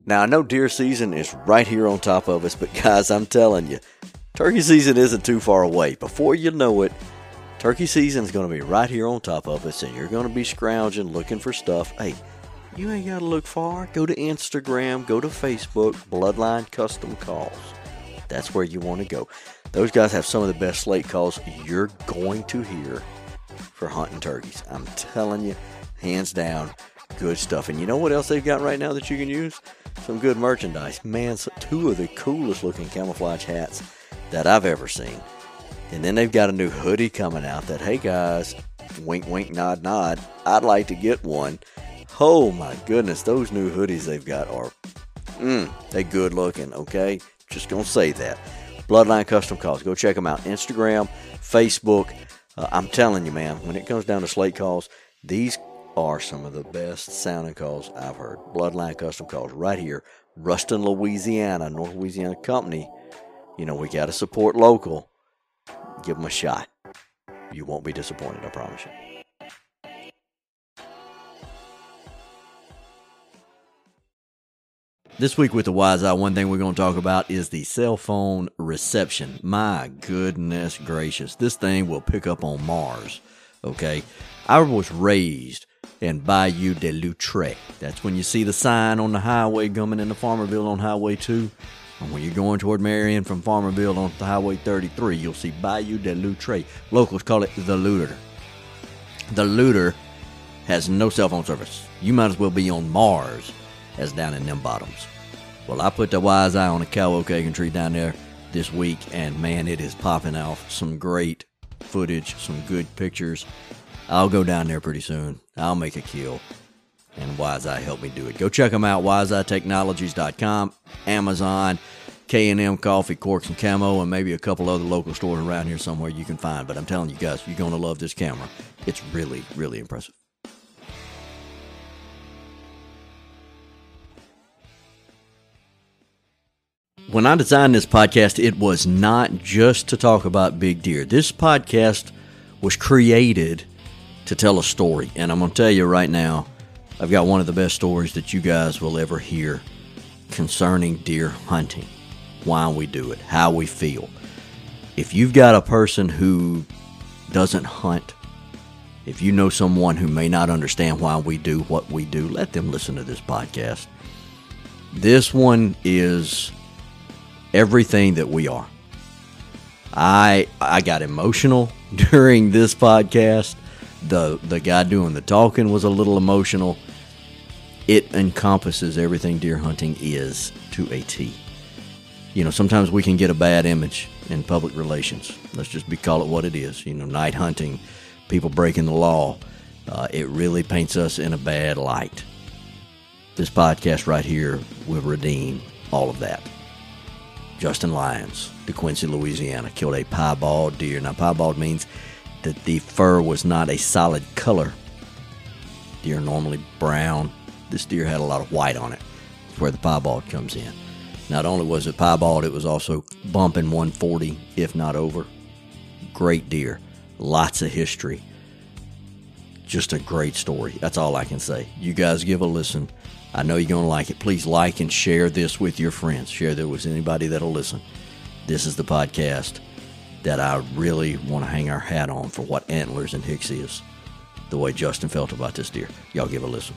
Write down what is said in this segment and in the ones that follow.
Now, I know deer season is right here on top of us, but guys, I'm telling you, turkey season isn't too far away. Before you know it, turkey season is going to be right here on top of us, and you're going to be scrounging, looking for stuff. Hey, you ain't got to look far. Go to Instagram, go to Facebook, Bloodline Custom Calls. That's where you want to go. Those guys have some of the best slate calls you're going to hear for hunting turkeys. I'm telling you, hands down, good stuff. And you know what else they've got right now that you can use? Some good merchandise. Man, two of the coolest looking camouflage hats that I've ever seen. And then they've got a new hoodie coming out that, hey guys, wink, wink, nod, nod, I'd like to get one. Oh my goodness, those new hoodies they've got are, they good looking, okay? Just gonna say that. Bloodline Custom Calls, go check them out. Instagram, Facebook. I'm telling you, man, when it comes down to slate calls, these are some of the best sounding calls I've heard. Bloodline Custom Calls right here, Ruston, Louisiana, North Louisiana company. You know, we got to support local. Give them a shot. You won't be disappointed, I promise you. This week with the Wise Eye, one thing we're going to talk about is the cell phone reception. My goodness gracious. This thing will pick up on Mars, okay? I was raised in Bayou de Loutre. That's when you see the sign on the highway coming into Farmerville on Highway 2. And when you're going toward Marion from Farmerville on the Highway 33, you'll see Bayou de Loutre. Locals call it the Looter. The Looter has no cell phone service. You might as well be on Mars as down in them bottoms. Well, I put the Wise Eye on a cow oak egg tree down there this week, and man, it is popping off some great footage, some good pictures. I'll go down there pretty soon. I'll make a kill, and Wise Eye helped me do it. Go check them out, wiseeyetechnologies.com, Amazon, K&M Coffee, Corks and Camo, and maybe a couple other local stores around here somewhere you can find. But I'm telling you guys, you're going to love this camera. It's really, really impressive. When I designed this podcast, it was not just to talk about big deer. This podcast was created to tell a story. And I'm going to tell you right now, I've got one of the best stories that you guys will ever hear concerning deer hunting. Why we do it, how we feel. If you've got a person who doesn't hunt, if you know someone who may not understand why we do what we do, let them listen to this podcast. This one is everything that we are. I got emotional during this podcast. The guy doing the talking was a little emotional. It encompasses everything deer hunting is to a T. You know, sometimes we can get a bad image in public relations. Let's just call it what it is. You know, night hunting, people breaking the law. It really paints us in a bad light. This podcast right here will redeem all of that. Justin Lyons, DeQuincy, Louisiana, killed a piebald deer. Now, piebald means that the fur was not a solid color. Deer are normally brown. This deer had a lot of white on it. That's where the piebald comes in. Not only was it piebald, it was also bumping 140, if not over. Great deer. Lots of history. Just a great story. That's all I can say. You guys give a listen. I know you're going to like it. Please like and share this with your friends. Share that with anybody that'll listen. This is the podcast that I really want to hang our hat on for what Antlers and Hicks is. The way Justin felt about this deer. Y'all give a listen.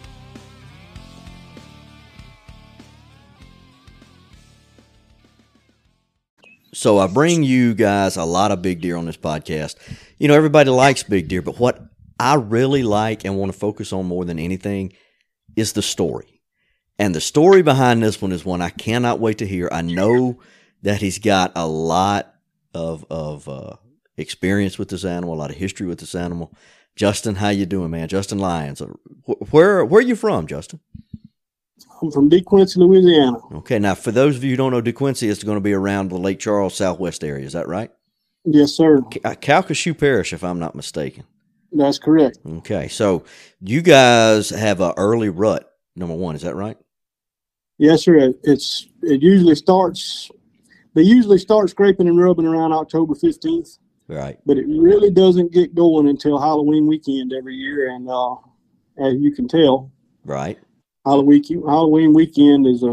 So I bring you guys a lot of big deer on this podcast. You know, everybody likes big deer, but what I really like and want to focus on more than anything is the story. And the story behind this one is one I cannot wait to hear. I know that he's got a lot of experience with this animal, a lot of history with this animal. Justin, how you doing, man? Justin Lyons. Where are you from, Justin? I'm from DeQuincy, Louisiana. Okay, now for those of you who don't know, DeQuincy is going to be around the Lake Charles southwest area. Is that right? Yes, sir. Calcasieu Parish, if I'm not mistaken. That's correct. Okay, so you guys have an early rut, number one. Is that right? Yes, sir. They usually start scraping and rubbing around October 15th. Right. But it really doesn't get going until Halloween weekend every year. And as you can tell, right, Halloween weekend is a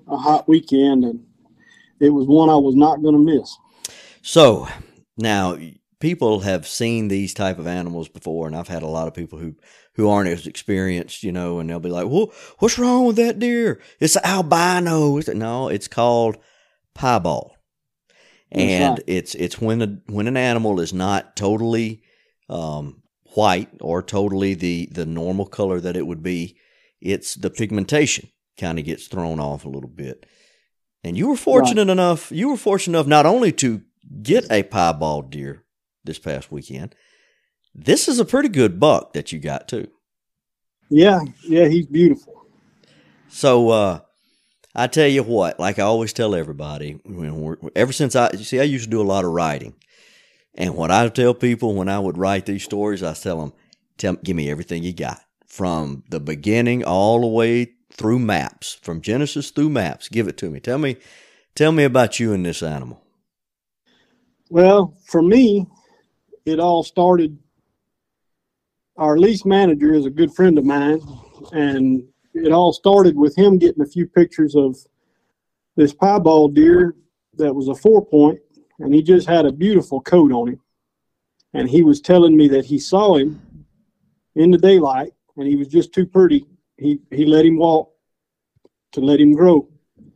a hot weekend, and it was one I was not going to miss. So now people have seen these type of animals before, and I've had a lot of people who aren't as experienced, and they'll be like, "Well, what's wrong with that deer? It's an albino." No, it's called piebald. And right. It's when an animal is not totally white or totally the normal color that it would be. It's the pigmentation kind of gets thrown off a little bit. And you were fortunate enough not only to get a piebald deer this past weekend. This is a pretty good buck that you got too. Yeah, he's beautiful. So I tell you what, like I always tell everybody, ever since I used to do a lot of writing. And what I tell people when I would write these stories, I tell them, give me everything you got. From the beginning all the way through maps, from Genesis through maps. Give it to me. Tell me about you and this animal. Well, for me, it all started, our lease manager is a good friend of mine, and it all started with him getting a few pictures of this piebald deer that was a 4-point, and he just had a beautiful coat on him. And he was telling me that he saw him in the daylight, and he was just too pretty. He let him walk to let him grow.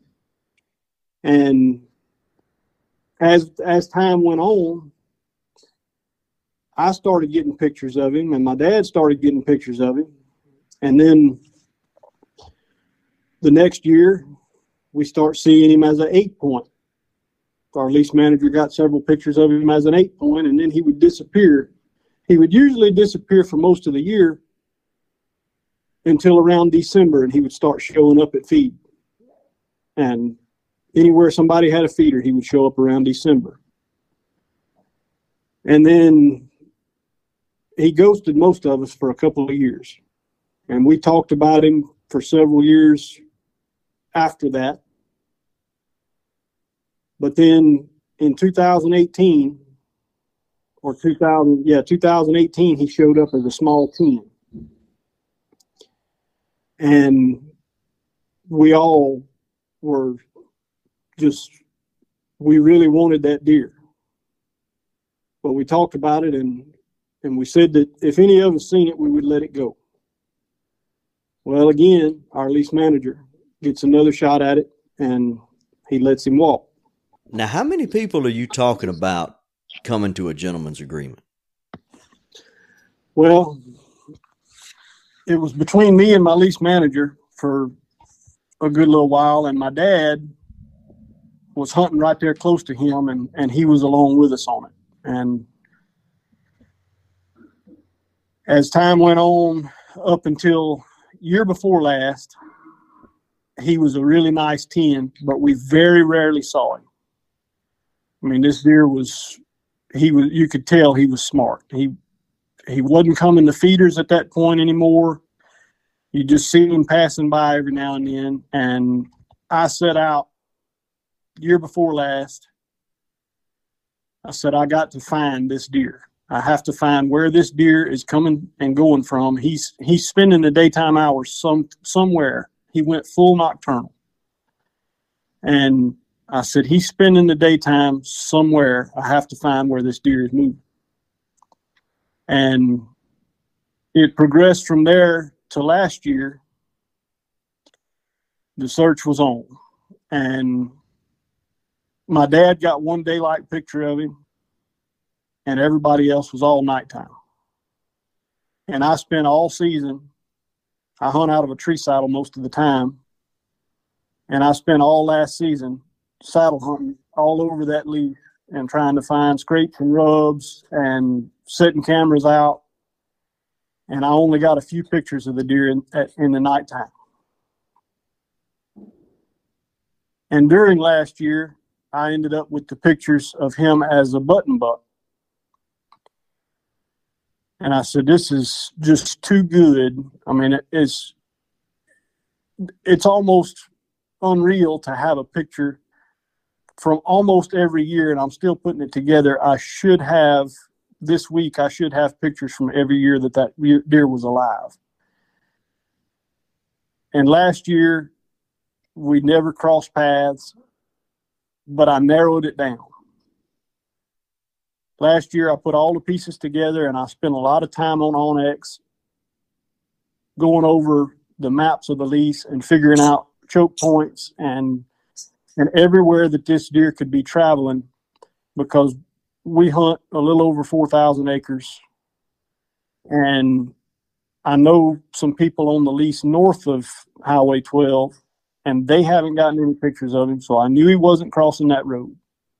And as time went on, I started getting pictures of him, and my dad started getting pictures of him. And then the next year, we start seeing him as an 8-point. Our lease manager got several pictures of him as an 8-point, and then he would disappear. He would usually disappear for most of the year until around December, and he would start showing up at feed. And anywhere somebody had a feeder, he would show up around December. And then he ghosted most of us for a couple of years. And we talked about him for several years after that. But then in 2018, 2018, he showed up as a small 10. And we all were we really wanted that deer. But we talked about it, and we said that if any of us seen it, we would let it go. Well, again, our lease manager gets another shot at it, and he lets him walk. Now, how many people are you talking about coming to a gentleman's agreement? Well, it was between me and my lease manager for a good little while, and my dad was hunting right there close to him, and he was along with us on it. And as time went on, up until year before last, he was a really nice 10, but we very rarely saw him. I mean, this deer you could tell he was smart. He wasn't coming to feeders at that point anymore. You just see him passing by every now and then. And I set out year before last. I said, I got to find this deer. I have to find where this deer is coming and going from. He's spending the daytime hours somewhere. He went full nocturnal. And I said, he's spending the daytime somewhere. I have to find where this deer is moving. And it progressed from there to last year. The search was on. And my dad got one daylight picture of him, and everybody else was all nighttime. And I spent all season, I hunt out of a tree saddle most of the time, and I spent all last season saddle hunting all over that leaf and trying to find scrapes and rubs and setting cameras out. And I only got a few pictures of the deer in the nighttime. And during last year, I ended up with the pictures of him as a button buck. And I said, this is just too good. I mean, it's almost unreal to have a picture from almost every year, and I'm still putting it together. This week, I should have pictures from every year that deer was alive. And last year, We never crossed paths, but I narrowed it down. Last year, I put all the pieces together, and I spent a lot of time on onX going over the maps of the lease and figuring out choke points and everywhere that this deer could be traveling, because we hunt a little over 4,000 acres. And I know some people on the lease north of Highway 12, and they haven't gotten any pictures of him, so I knew he wasn't crossing that road.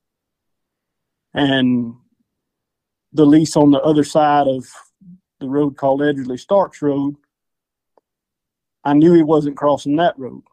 And the lease on the other side of the road called Edgerly Starks Road, I knew he wasn't crossing that road.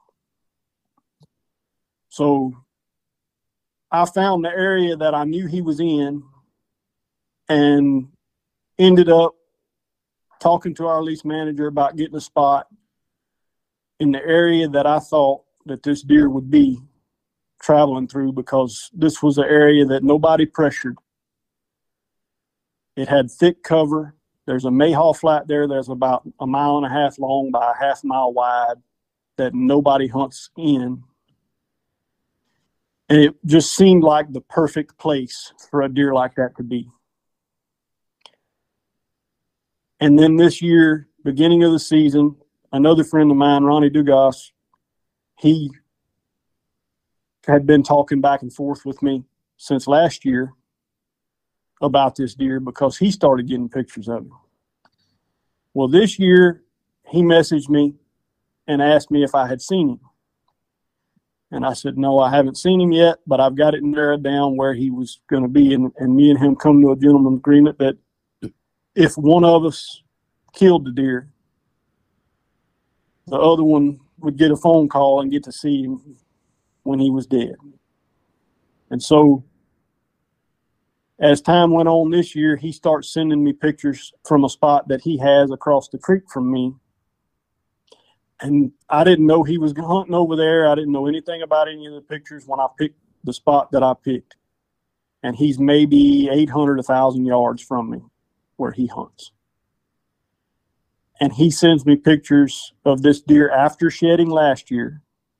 So I found the area that I knew he was in and ended up talking to our lease manager about getting a spot in the area that I thought that this deer would be traveling through, because this was an area that nobody pressured. It had thick cover. There's a Mayhaw Flat there that's about 1.5 miles long by 1/2 mile wide that nobody hunts in. And it just seemed like the perfect place for a deer like that to be. And then this year, beginning of the season, another friend of mine, Ronnie Dugas, he had been talking back and forth with me since last year about this deer, because he started getting pictures of him. Well, this year he messaged me and asked me if I had seen him. And I said, no, I haven't seen him yet, but I've got it narrowed down where he was going to be. And me and him come to a gentleman's agreement that if one of us killed the deer, the other one would get a phone call and get to see him when he was dead. And so as time went on this year, he starts sending me pictures from a spot that he has across the creek from me. And I didn't know he was hunting over there. I didn't know anything about any of the pictures when I picked the spot that I picked. And he's maybe 800, 1,000 yards from me where he hunts. And he sends me pictures of this deer after shedding last year,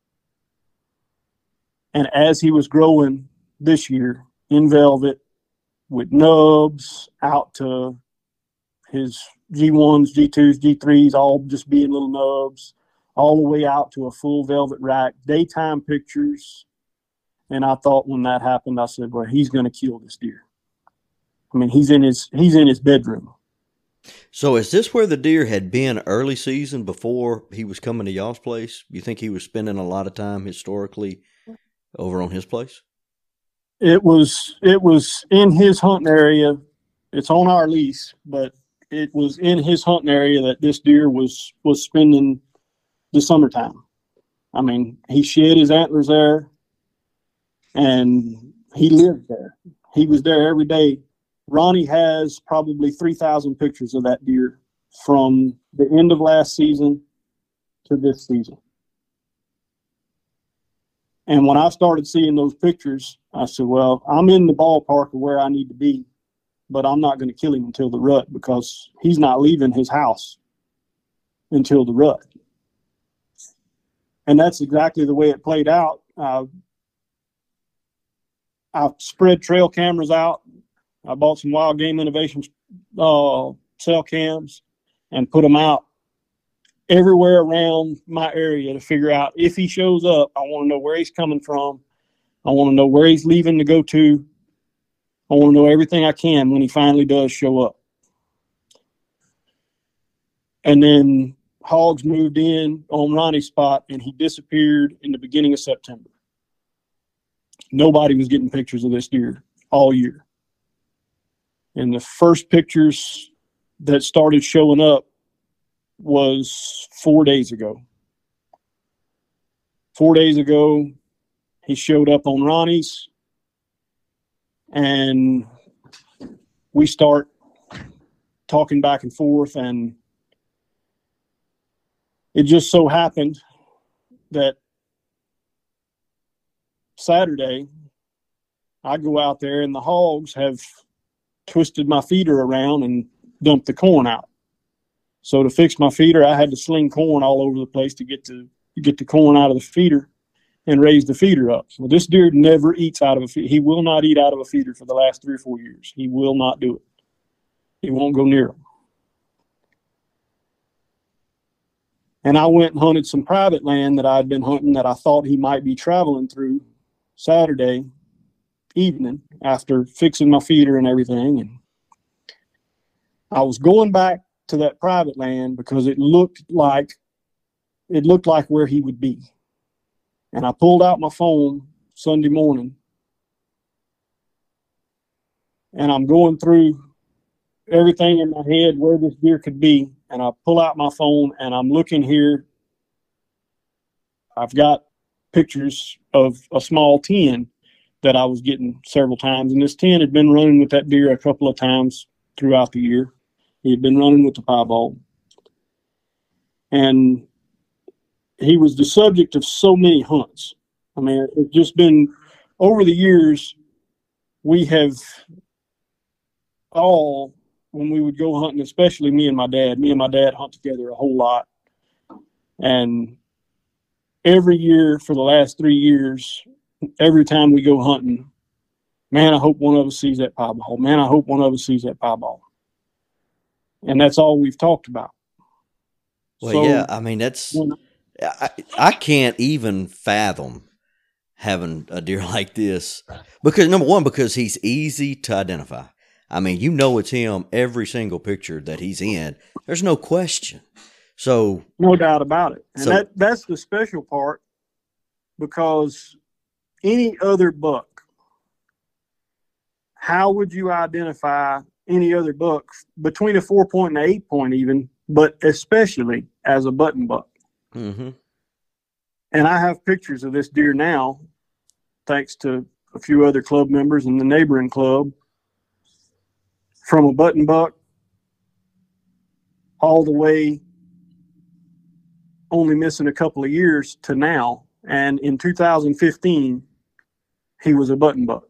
and as he was growing this year in velvet, with nubs out to his G1s, G2s, G3s, all just being little nubs, all the way out to a full velvet rack, daytime pictures. And I thought when that happened, I said, well, he's going to kill this deer. I mean, he's in his bedroom. So is this where the deer had been early season before he was coming to y'all's place? You think he was spending a lot of time historically over on his place? It was in his hunting area. It's on our lease, but it was in his hunting area that this deer was spending the summertime. I mean, he shed his antlers there, and he lived there. He was there every day. Ronnie has probably 3,000 pictures of that deer from the end of last season to this season. And when I started seeing those pictures, I said, well, I'm in the ballpark of where I need to be, but I'm not going to kill him until the rut, because he's not leaving his house until the rut. And that's exactly the way it played out. I spread trail cameras out. I bought some Wild Game Innovations cell cams and put them out everywhere around my area to figure out if he shows up. I want to know where he's coming from. I want to know where he's leaving to go to. I want to know everything I can when he finally does show up. And then hogs moved in on Ronnie's spot, and he disappeared in the beginning of September. Nobody was getting pictures of this deer all year. And the first pictures that started showing up was 4 days ago. 4 days ago, he showed up on Ronnie's, and we start talking back and forth, and it just so happened that Saturday I go out there and the hogs have twisted my feeder around and dumped the corn out. So to fix my feeder, I had to sling corn all over the place to get the you get the corn out of the feeder and raise the feeder up. Well, this deer never eats out of a feeder. He will not eat out of a feeder for the last 3 or 4 years. He will not do it. He won't go near them. And I went and hunted some private land that I'd been hunting that I thought he might be traveling through Saturday evening after fixing my feeder and everything. And I was going back to that private land because it looked like where he would be. And I pulled out my phone Sunday morning, and I'm going through everything in my head where this deer could be. And I pull out my phone and I'm looking here. I've got pictures of a small 10 that I was getting several times. And this 10 had been running with that deer a couple of times throughout the year. He had been running with the piebald. And he was the subject of so many hunts. I mean, it's just been over the years, we have all, when we would go hunting, especially me and my dad hunt together a whole lot. And every year for the last 3 years, every time we go hunting, man, I hope one of us sees that piebald. Man, I hope one of us sees that piebald. And that's all we've talked about. Well, so, yeah, I mean, I can't even fathom having a deer like this because, number one, because he's easy to identify. I mean, you know it's him every single picture that he's in. There's no question. So no doubt about it. And that's the special part, because any other buck, how would you identify any other buck between a 4-point and an 8-point even, but especially as a button buck? Mm-hmm. And I have pictures of this deer now, thanks to a few other club members in the neighboring club, from a button buck all the way, only missing a couple of years, to now. And in 2015, he was a button buck.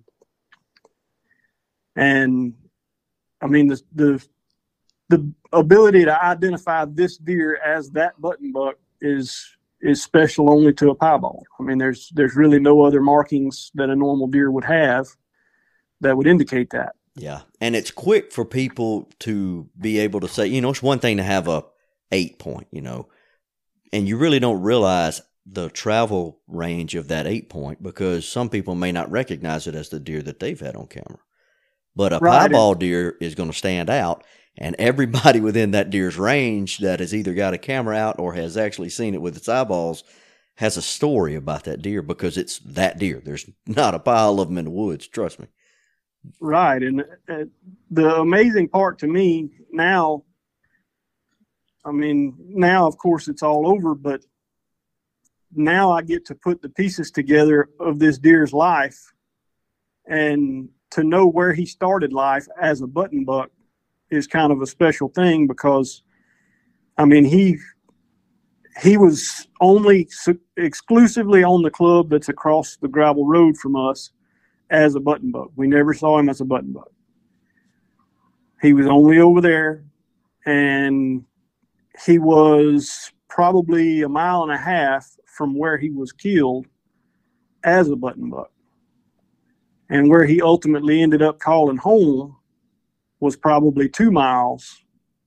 And I mean, the ability to identify this deer as that button buck is special only to a piebald. I mean, there's really no other markings that a normal deer would have that would indicate that. Yeah, and it's quick for people to be able to say, it's one thing to have a 8-point, and you really don't realize the travel range of that 8-point because some people may not recognize it as the deer that they've had on camera. But a piebald deer is going to stand out, and everybody within that deer's range that has either got a camera out or has actually seen it with its eyeballs has a story about that deer because it's that deer. There's not a pile of them in the woods, trust me. Right. And the amazing part to me now, I mean, now, of course, it's all over, but now I get to put the pieces together of this deer's life, and to know where he started life as a button buck is kind of a special thing because, I mean, he was only exclusively on the club that's across the gravel road from us as a button buck. We never saw him as a button buck. He was only over there, and he was probably 1.5 miles from where he was killed as a button buck. And where he ultimately ended up calling home was probably 2 miles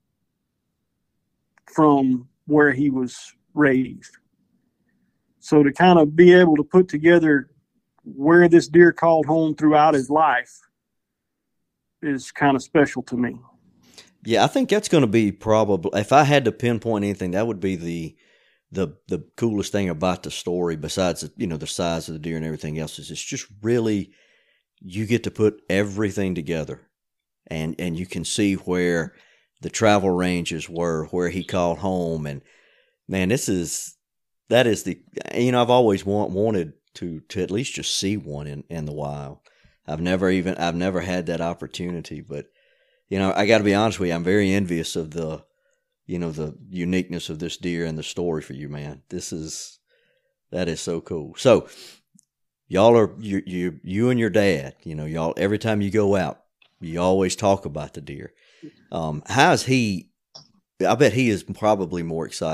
from where he was raised. So to kind of be able to put together where this deer called home throughout his life is kind of special to me. Yeah, I think that's going to be probably, if I had to pinpoint anything, that would be the coolest thing about the story, besides the size of the deer and everything else, is it's just really, you get to put everything together, and you can see where the travel ranges were, where he called home, and man, that is I've always wanted to at least just see one in the wild. I've never had that opportunity, but I got to be honest with you, I'm very envious of the uniqueness of this deer and the story for you, man. That is so cool. So y'all are you and your dad, y'all, every time you go out, you always talk about the deer. How's he? I bet he is probably more excited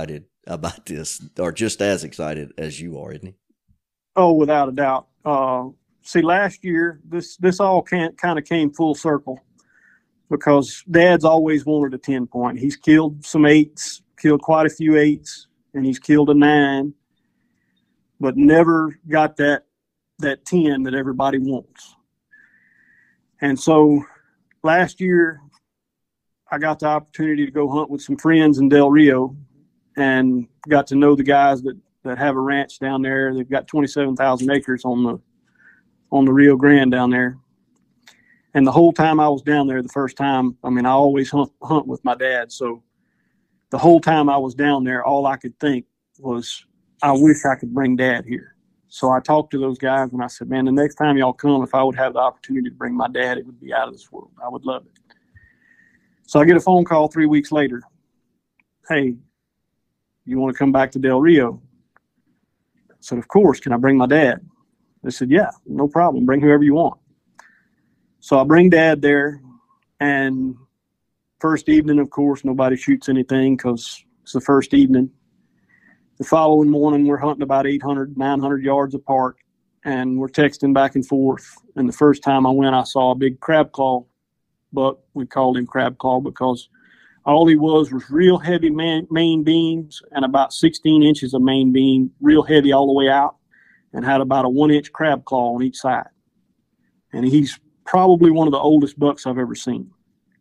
about this, or just as excited as you are, isn't he? Oh, without a doubt. See, last year, this all kind of came full circle because Dad's always wanted a 10-point. He's killed some 8s, killed quite a few 8s, and he's killed a 9, but never got that 10 that everybody wants. And so last year, I got the opportunity to go hunt with some friends in Del Rio and got to know the guys that have a ranch down there. They've got 27,000 acres on the Rio Grande down there. And the whole time I was down there, the first time, I mean, I always hunt with my dad. So the whole time I was down there, all I could think was, I wish I could bring Dad here. So I talked to those guys and I said, man, the next time y'all come, if I would have the opportunity to bring my dad, it would be out of this world. I would love it. So I get a phone call 3 weeks later. Hey, you want to come back to Del Rio? I said, of course. Can I bring my dad? They said, yeah, no problem. Bring whoever you want. So I bring Dad there, and first evening, of course, nobody shoots anything because it's the first evening. The following morning, we're hunting about 800, 900 yards apart, and we're texting back and forth. And the first time I went, I saw a big crab claw buck. We called him crab claw because all he was real heavy main beams and about 16 inches of main beam, real heavy all the way out, and had about a 1-inch crab claw on each side. And he's probably one of the oldest bucks I've ever seen.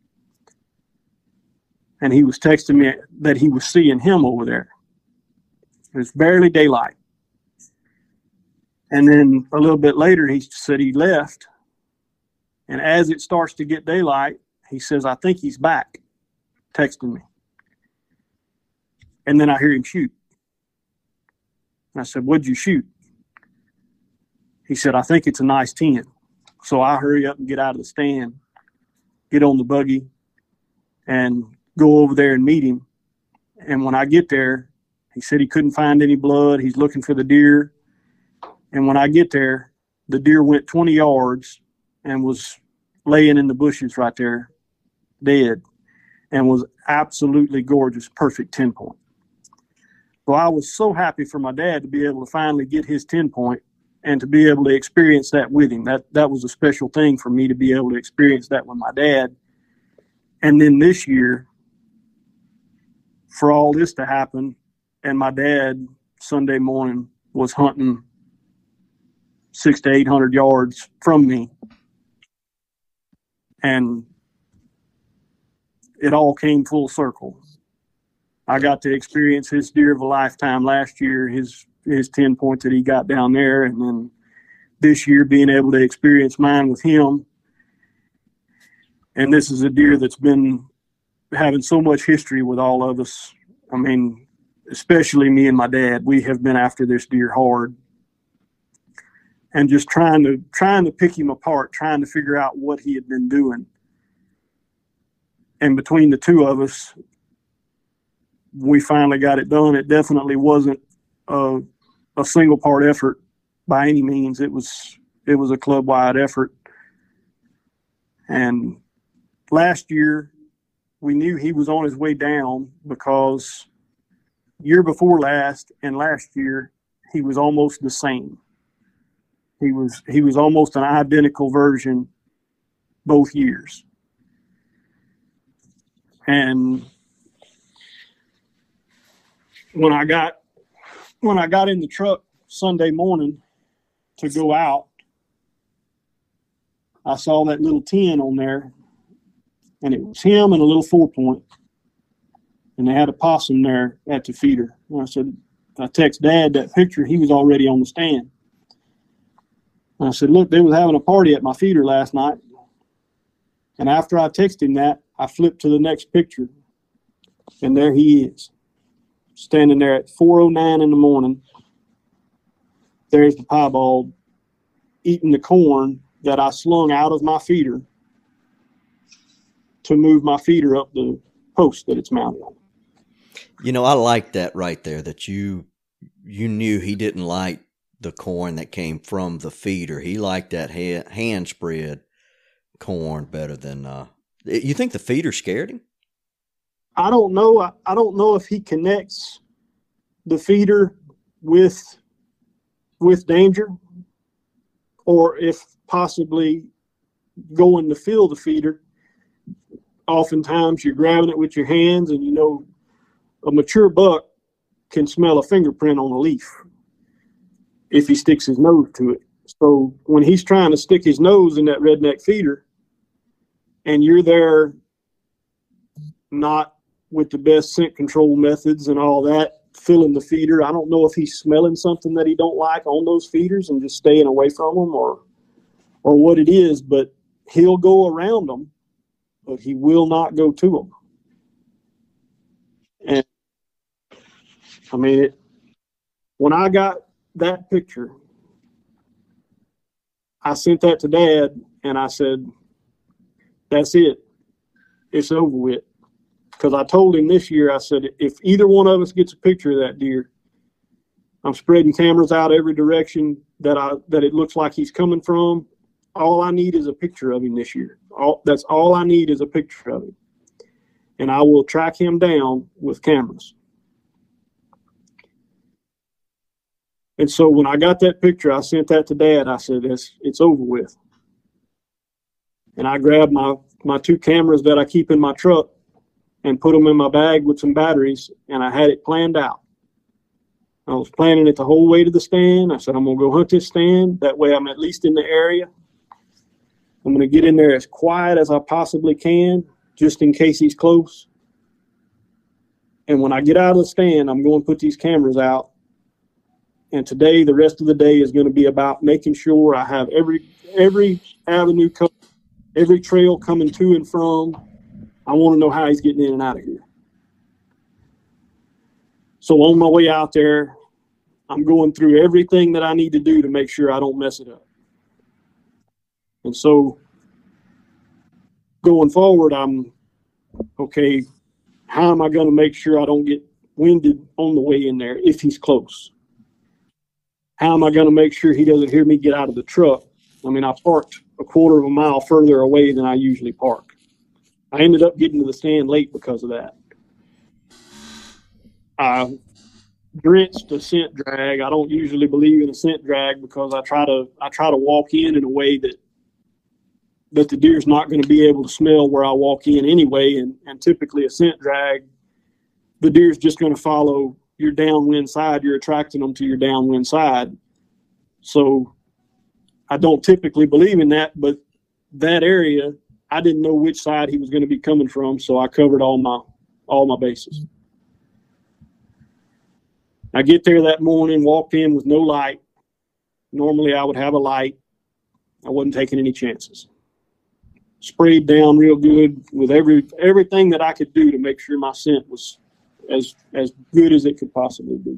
And he was texting me that he was seeing him over there. It was barely daylight. And then a little bit later, he said he left. And as it starts to get daylight, he says, I think he's back, texting me. And then I hear him shoot. And I said, what'd you shoot? He said, I think it's a nice 10. So I hurry up and get out of the stand, get on the buggy, and go over there and meet him. And when I get there, he said he couldn't find any blood. He's looking for the deer. And when I get there, the deer went 20 yards and was laying in the bushes right there, dead, and was absolutely gorgeous, perfect 10-point. So I was so happy for my dad to be able to finally get his 10-point and to be able to experience that with him. That was a special thing for me to be able to experience that with my dad. And then this year, for all this to happen, and my dad Sunday morning was hunting 600 to 800 yards from me. And it all came full circle. I got to experience his deer of a lifetime last year, his 10 points that he got down there. And then this year being able to experience mine with him. And this is a deer that's been having so much history with all of us. I mean, especially me and my dad, we have been after this deer hard and just trying to pick him apart, trying to figure out what he had been doing. And between the two of us, we finally got it done. It definitely wasn't a single part effort by any means. It was a club-wide effort. And last year, we knew he was on his way down because year before last and last year, he was almost the same. He was almost an identical version both years. And when I got in the truck Sunday morning to go out, I saw that little 10 on there, and it was him and a little 4-point. And they had a possum there at the feeder. And I text Dad that picture. He was already on the stand. And I said, look, they was having a party at my feeder last night. And after I texted him that, I flipped to the next picture. And there he is, standing there at 4:09 in the morning. There's the piebald eating the corn that I slung out of my feeder to move my feeder up the post that it's mounted on. You know, I like that right there, that you knew he didn't like the corn that came from the feeder. He liked that hand spread corn better than you think the feeder scared him? I don't know. I don't know if he connects the feeder with danger, or if possibly going to fill the feeder. Oftentimes you're grabbing it with your hands, and a mature buck can smell a fingerprint on a leaf if he sticks his nose to it. So when he's trying to stick his nose in that redneck feeder, and you're there not with the best scent control methods and all that, filling the feeder, I don't know if he's smelling something that he don't like on those feeders and just staying away from them, or what it is, but he'll go around them, but he will not go to them. And I mean, when I got that picture, I sent that to Dad, and I said, that's it. It's over with. Because I told him this year, I said, if either one of us gets a picture of that deer, I'm spreading cameras out every direction that it looks like he's coming from. All I need is a picture of him this year. That's all I need is a picture of him. And I will track him down with cameras. And so when I got that picture, I sent that to Dad. I said, it's over with. And I grabbed my 2 cameras that I keep in my truck and put them in my bag with some batteries, and I had it planned out. I was planning it the whole way to the stand. I said, I'm going to go hunt this stand. That way I'm at least in the area. I'm going to get in there as quiet as I possibly can, just in case he's close. And when I get out of the stand, I'm going to put these cameras out. And today, the rest of the day is going to be about making sure I have every avenue covered, every trail coming to and from. I want to know how he's getting in and out of here. So on my way out there, I'm going through everything that I need to do to make sure I don't mess it up. And so going forward, I'm, okay, how am I going to make sure I don't get winded on the way in there if he's close? How am I going to make sure he doesn't hear me get out of the truck? I mean, I parked a quarter of a mile further away than I usually park. I ended up getting to the stand late because of that. I drenched a scent drag. I don't usually believe in a scent drag because I try to walk in a way that the deer's not going to be able to smell where I walk in anyway. And typically a scent drag, the deer's just going to follow your downwind side. You're attracting them to your downwind side. So I don't typically believe in that, but that area, I didn't know which side he was going to be coming from, so I covered all my bases. I get there that morning, walked in with no light. Normally I would have a light. I wasn't taking any chances. Sprayed down real good with everything that I could do to make sure my scent was as good as it could possibly be.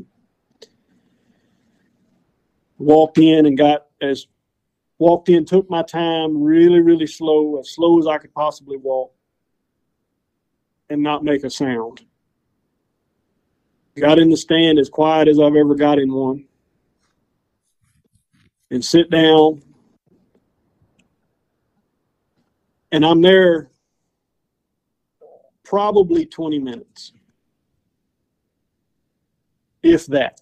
Walked in, took my time really, really slow, as slow as I could possibly walk, and not make a sound. Got in the stand as quiet as I've ever got in one, and sit down. And I'm there probably 20 minutes, if that.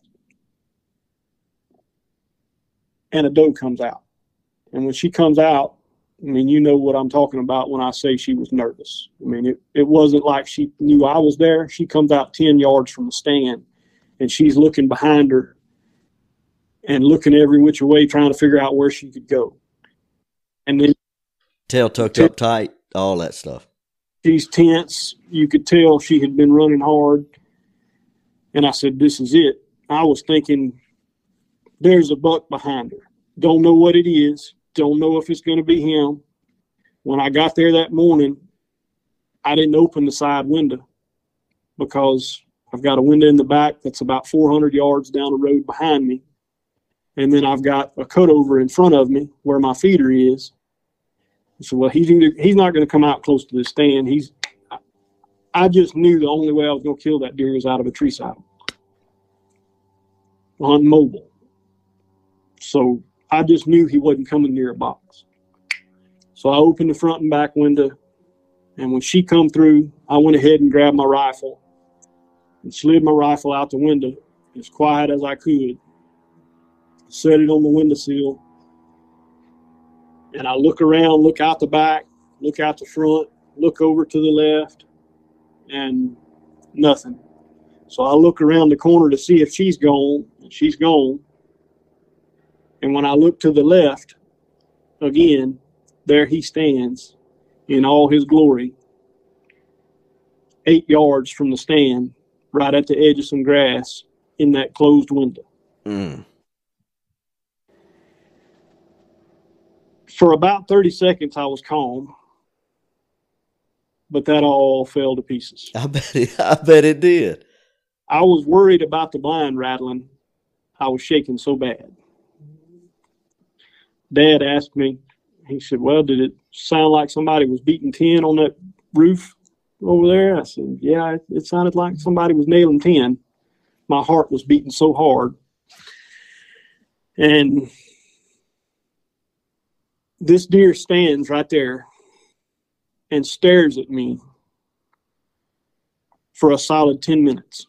And a doe comes out. And when she comes out, I mean, you know what I'm talking about when I say she was nervous. I mean, it wasn't like she knew I was there. She comes out 10 yards from the stand, and she's looking behind her and looking every which way, trying to figure out where she could go. And then tail tucked up tight, all that stuff. She's tense. You could tell she had been running hard. And I said, this is it. I was thinking, there's a buck behind her. Don't know what it is. Don't know if it's going to be him. When I got there that morning, I didn't open the side window because I've got a window in the back that's about 400 yards down the road behind me. And then I've got a cutover in front of me where my feeder is. So, well, he's not going to come out close to the stand. I just knew the only way I was going to kill that deer is out of a tree saddle on mobile. So I just knew he wasn't coming near a box. So I opened the front and back window, and when she come through, I went ahead and grabbed my rifle and slid my rifle out the window as quiet as I could, set it on the windowsill, and I look around, look out the back, look out the front, look over to the left, and nothing. So I look around the corner to see if she's gone, and she's gone. And when I look to the left, again, there he stands in all his glory, 8 yards from the stand, right at the edge of some grass in that closed window. Mm. For about 30 seconds, I was calm, but that all fell to pieces. I bet it did. I was worried about the blind rattling. I was shaking so bad. Dad asked me, he said, well, did it sound like somebody was beating tin on that roof over there? I said, yeah, it sounded like somebody was nailing tin. My heart was beating so hard. And this deer stands right there and stares at me for a solid 10 minutes.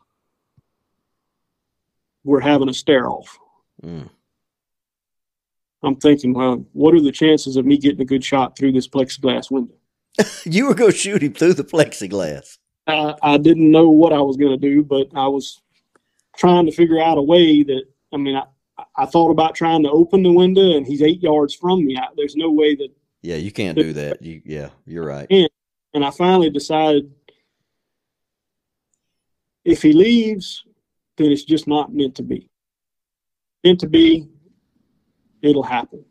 We're having a stare off. Mm. I'm thinking, well, what are the chances of me getting a good shot through this plexiglass window? You were going to shoot him through the plexiglass. I didn't know what I was going to do, but I was trying to figure out a way that, I mean, I thought about trying to open the window, and he's 8 yards from me. There's no way that. Yeah, you can't do that. You're right. And I finally decided if he leaves, then it's just not meant to be. Meant to be, it'll happen.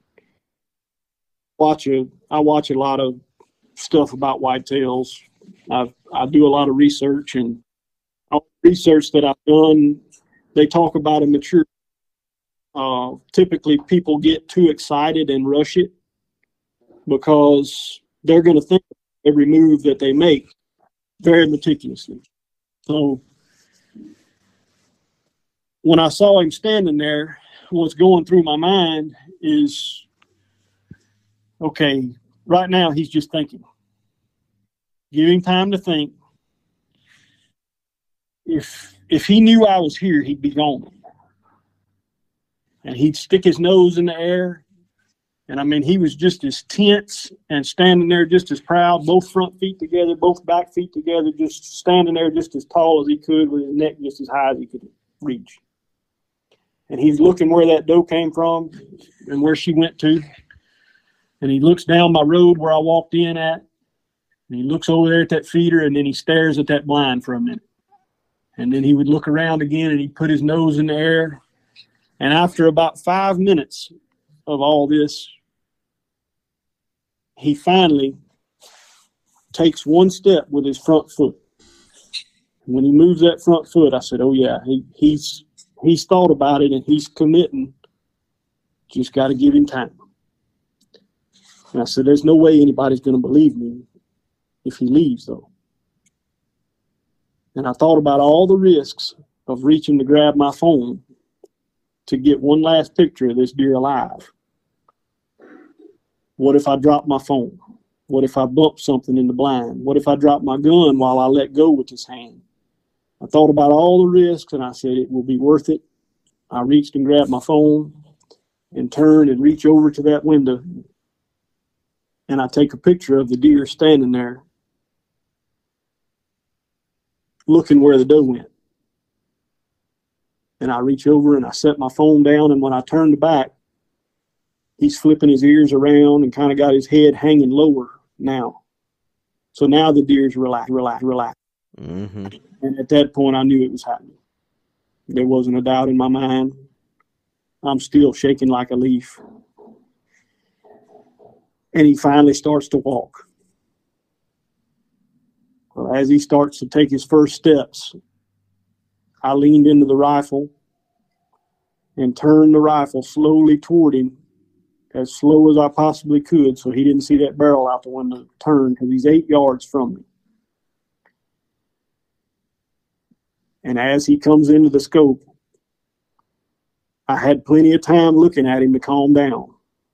I watch a lot of stuff about whitetails. I do a lot of research, and all the research that I've done, they talk about a mature. Typically, people get too excited and rush it because they're going to think every move that they make very meticulously. So when I saw him standing there, what's going through my mind is, okay, right now he's just thinking. Give him time to think. If he knew I was here, he'd be gone. And he'd stick his nose in the air. And I mean, he was just as tense and standing there just as proud, both front feet together, both back feet together, just standing there just as tall as he could with his neck just as high as he could reach. And he's looking where that doe came from and where she went to. And he looks down my road where I walked in at. And he looks over there at that feeder, and then he stares at that blind for a minute. And then he would look around again, and he'd put his nose in the air. And after about 5 minutes of all this, he finally takes one step with his front foot. When he moves that front foot, I said, oh, yeah, he's thought about it, and he's committing. Just got to give him time. And I said, there's no way anybody's going to believe me if he leaves, though. And I thought about all the risks of reaching to grab my phone to get one last picture of this deer alive. What if I drop my phone? What if I bump something in the blind? What if I drop my gun while I let go with his hand? I thought about all the risks, and I said it will be worth it. I reached and grabbed my phone and turned and reach over to that window, and I take a picture of the deer standing there looking where the doe went. And I reach over and I set my phone down, and when I turn the back, he's flipping his ears around and kind of got his head hanging lower now. So now the deer's relaxed. Mm-hmm. And at that point, I knew it was happening. There wasn't a doubt in my mind. I'm still shaking like a leaf. And he finally starts to walk. Well, as he starts to take his first steps, I leaned into the rifle and turned the rifle slowly toward him, as slow as I possibly could, so he didn't see that barrel out the window turn, because he's 8 yards from me. And as he comes into the scope, I had plenty of time looking at him to calm down.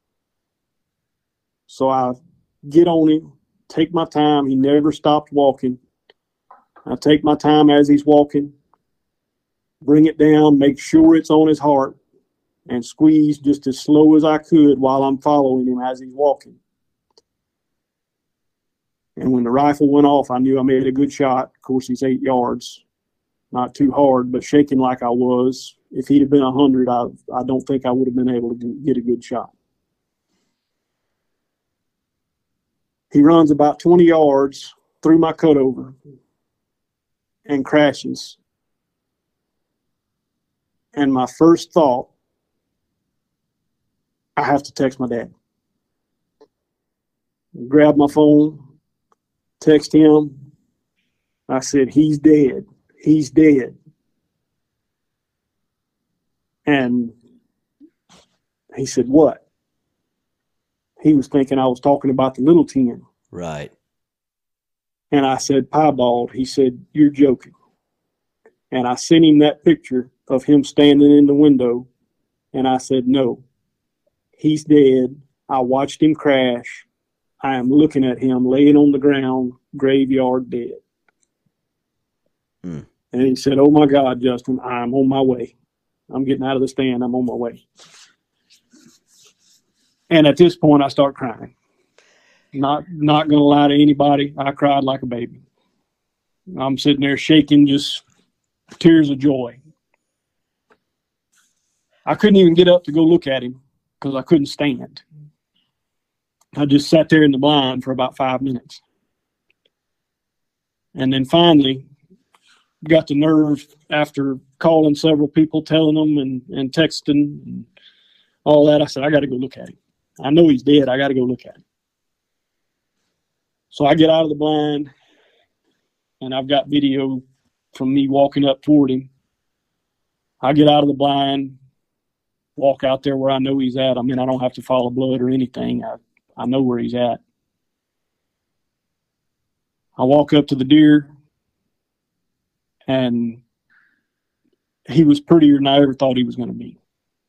So I get on him, take my time. He never stopped walking. I take my time as he's walking. bring it down, make sure it's on his heart, and squeeze just as slow as I could while I'm following him as he's walking. And when the rifle went off, I knew I made a good shot. Of course, he's 8 yards. Not too hard, but shaking like I was. If he'd have been 100, I don't think I would have been able to get a good shot. He runs about 20 yards through my cutover and crashes. And my first thought, I have to text my dad. Grab my phone, text him. I said, he's dead. He's dead. And he said, what? He was thinking I was talking about the little 10. Right. And I said, piebald. He said, you're joking. And I sent him that picture of him standing in the window. And I said, no, he's dead. I watched him crash. I am looking at him laying on the ground, graveyard dead. Hmm. And he said, oh my God, Justin, I'm on my way. I'm getting out of the stand. I'm on my way. And at this point, I start crying. Not going to lie to anybody. I cried like a baby. I'm sitting there shaking, just tears of joy. I couldn't even get up to go look at him because I couldn't stand. I just sat there in the blind for about 5 minutes. And then finally got the nerve after calling several people, telling them and texting and all that. I said, I got to go look at him. I know he's dead. I got to go look at him. So I get out of the blind, and I've got video from me walking up toward him. I get out of the blind, walk out there where I know he's at. I mean, I don't have to follow blood or anything. I know where he's at. I walk up to the deer, and he was prettier than I ever thought he was going to be.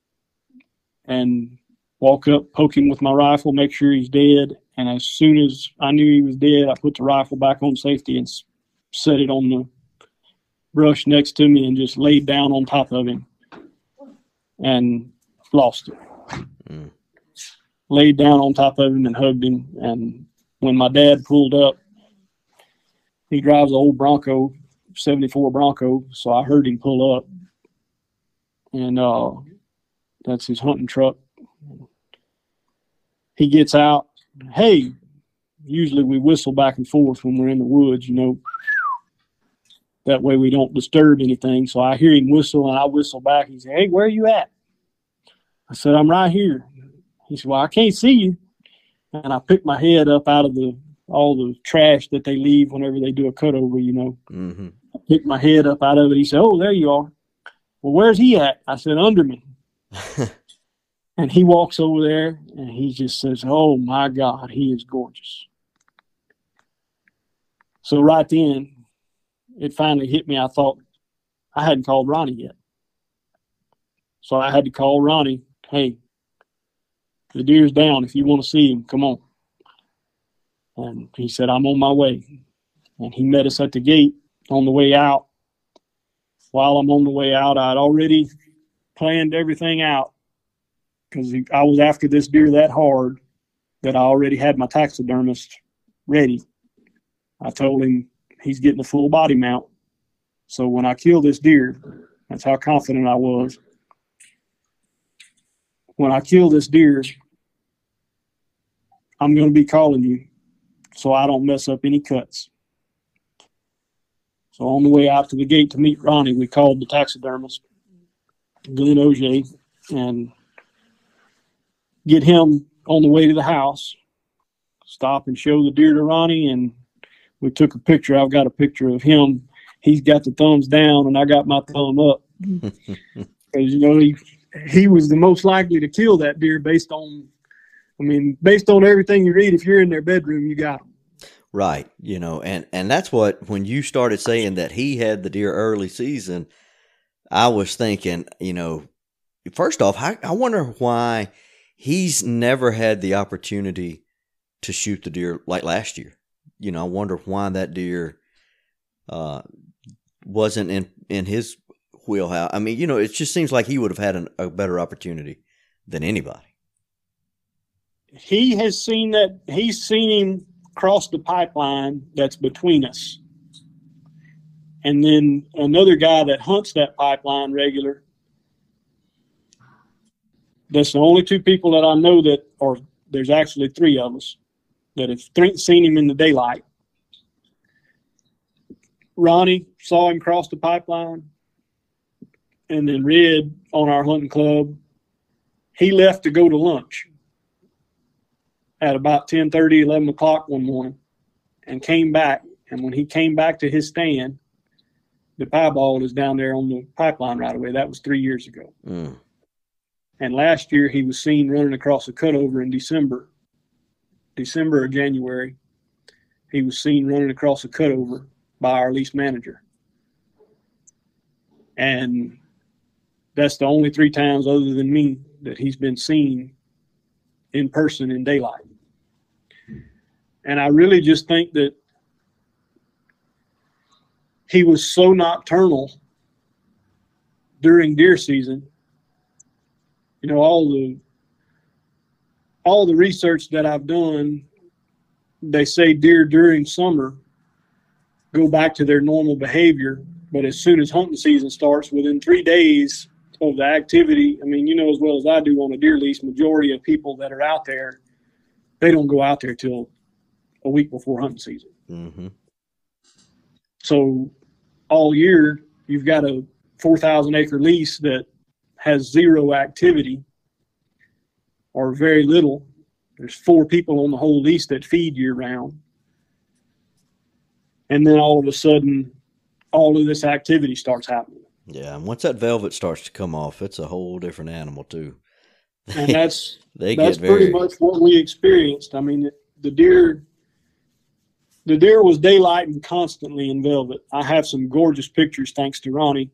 And walk up, poke him with my rifle, make sure he's dead. And as soon as I knew he was dead, I put the rifle back on safety and set it on the brush next to me and just laid down on top of him and lost it. Mm. Laid down on top of him and hugged him. And when my dad pulled up, he drives an old Bronco, 74 Bronco, so I heard him pull up. And that's his hunting truck. He gets out. Hey, usually we whistle back and forth when we're in the woods, you know. That way we don't disturb anything. So I hear him whistle, and I whistle back. He said, hey, where are you at? I said, I'm right here. He said, well, I can't see you. And I picked my head up out of all the trash that they leave whenever they do a cutover, you know. Mm-hmm. I picked my head up out of it. He said, oh, there you are. Well, where's he at? I said, under me. And he walks over there, and he just says, oh, my God, he is gorgeous. So right then, it finally hit me. I thought I hadn't called Ronnie yet. So I had to call Ronnie. Hey, the deer's down. If you want to see him, come on. And he said, I'm on my way. And he met us at the gate on the way out. While I'm on the way out, I'd already planned everything out because I was after this deer that hard that I already had my taxidermist ready. I told him he's getting a full body mount. So when I kill this deer, that's how confident I was. When I kill this deer, I'm going to be calling you so I don't mess up any cuts. So on the way out to the gate to meet Ronnie, we called the taxidermist, Glenn Auger, and get him on the way to the house, stop and show the deer to Ronnie, and we took a picture. I've got a picture of him. He's got the thumbs down, and I got my thumb up. Because, you know, he was the most likely to kill that deer based on everything you read. If you're in their bedroom, you got him. Right. You know, and that's what, when you started saying that he had the deer early season, I was thinking, you know, first off, I wonder why he's never had the opportunity to shoot the deer like last year. You know, I wonder why that deer wasn't in his wheelhouse. I mean, it just seems like he would have had a better opportunity than anybody. He has seen that. He's seen him cross the pipeline that's between us. And then another guy that hunts that pipeline regular. That's the only two people that I know that, or there's actually three of us that have seen him in the daylight. Ronnie saw him cross the pipeline, and then Red on our hunting club, he left to go to lunch at about 10:30, 11 o'clock one morning and came back. And when he came back to his stand, the piebald is down there on the pipeline right away. That was 3 years ago. Mm. And last year he was seen running across a cutover in December or January. He was seen running across a cutover by our lease manager. And that's the only 3 times other than me that he's been seen in person in daylight. And I really just think that he was so nocturnal during deer season. All the research that I've done, they say deer during summer go back to their normal behavior, but as soon as hunting season starts, within 3 days of the activity, as well as I do on a deer lease, majority of people that are out there, they don't go out there till a week before hunting season. Mm-hmm. So all year, you've got a 4,000 acre lease that has zero activity or very little. There's 4 people on the whole lease that feed year round. And then all of a sudden, all of this activity starts happening. Yeah, and once that velvet starts to come off, it's a whole different animal too. And that's that's pretty much what we experienced. The deer was daylighting constantly in velvet. I have some gorgeous pictures, thanks to Ronnie,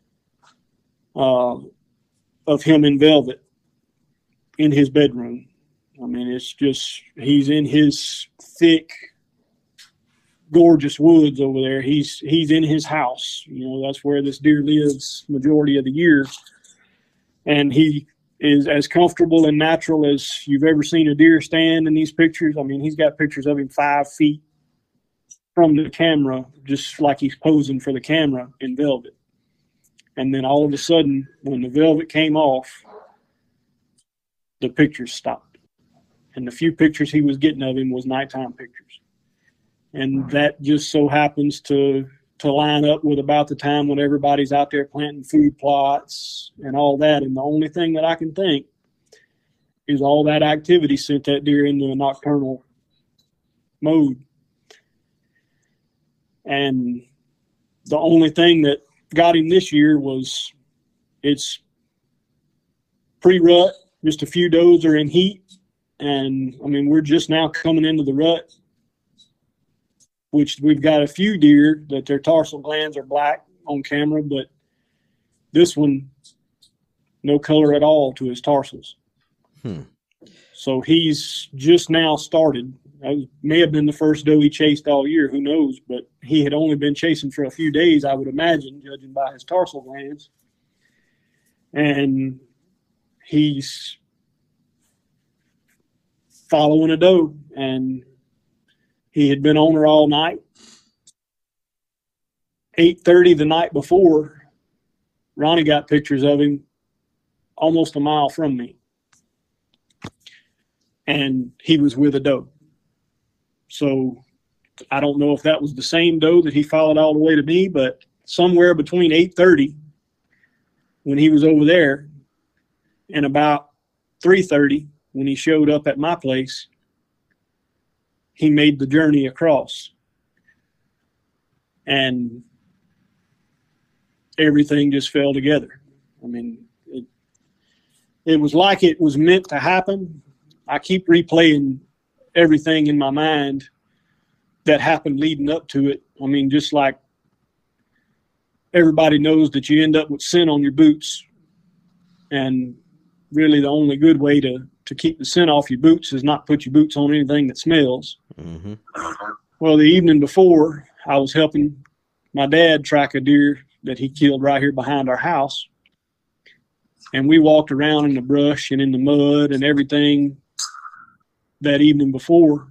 of him in velvet in his bedroom. It's just, he's in his thick, gorgeous woods over there. He's in his house. That's where this deer lives majority of the year. And he is as comfortable and natural as you've ever seen a deer stand in these pictures. He's got pictures of him 5 feet from the camera, just like he's posing for the camera in velvet. And then all of a sudden, when the velvet came off, the pictures stopped. And the few pictures he was getting of him was nighttime pictures. And that just so happens to line up with about the time when everybody's out there planting food plots and all that. And the only thing that I can think is all that activity sent that deer into a nocturnal mode. And the only thing that got him this year was it's pre-rut, just a few does are in heat. And, we're just now coming into the rut, which we've got a few deer that their tarsal glands are black on camera, but this one, no color at all to his tarsals. So he's just now started. That may have been the first doe he chased all year, who knows, but he had only been chasing for a few days, I would imagine, judging by his tarsal glands. And he's following a doe, and he had been on her all night. 8:30 the night before, Ronnie got pictures of him almost a mile from me. And he was with a doe. So I don't know if that was the same doe that he followed all the way to me, but somewhere between 8:30 when he was over there and about 3:30 when he showed up at my place, he made the journey across. And everything just fell together. It was like it was meant to happen. I keep replaying everything in my mind that happened leading up to it. Just like everybody knows that you end up with scent on your boots. And really the only good way to keep the scent off your boots is not put your boots on anything that smells. Mm-hmm. Well, the evening before, I was helping my dad track a deer that he killed right here behind our house. And we walked around in the brush and in the mud and everything that evening before.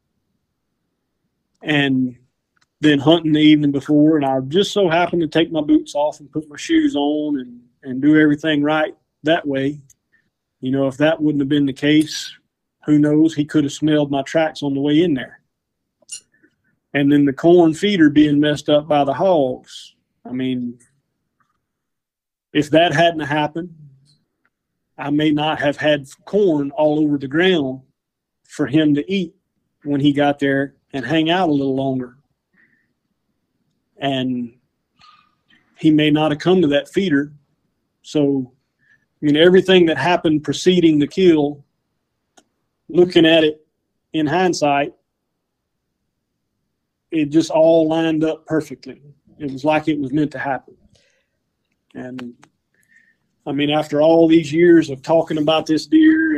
And then hunting the evening before. And I just so happened to take my boots off and put my shoes on and do everything right that way. You know, if that wouldn't have been the case, who knows? He could have smelled my tracks on the way in there. And then the corn feeder being messed up by the hogs. I mean, if that hadn't happened, I may not have had corn all over the ground for him to eat when he got there and hang out a little longer. And he may not have come to that feeder. So, I mean, everything that happened preceding the kill, looking at it in hindsight, it just all lined up perfectly. It was like it was meant to happen. And I mean, after all these years of talking about this deer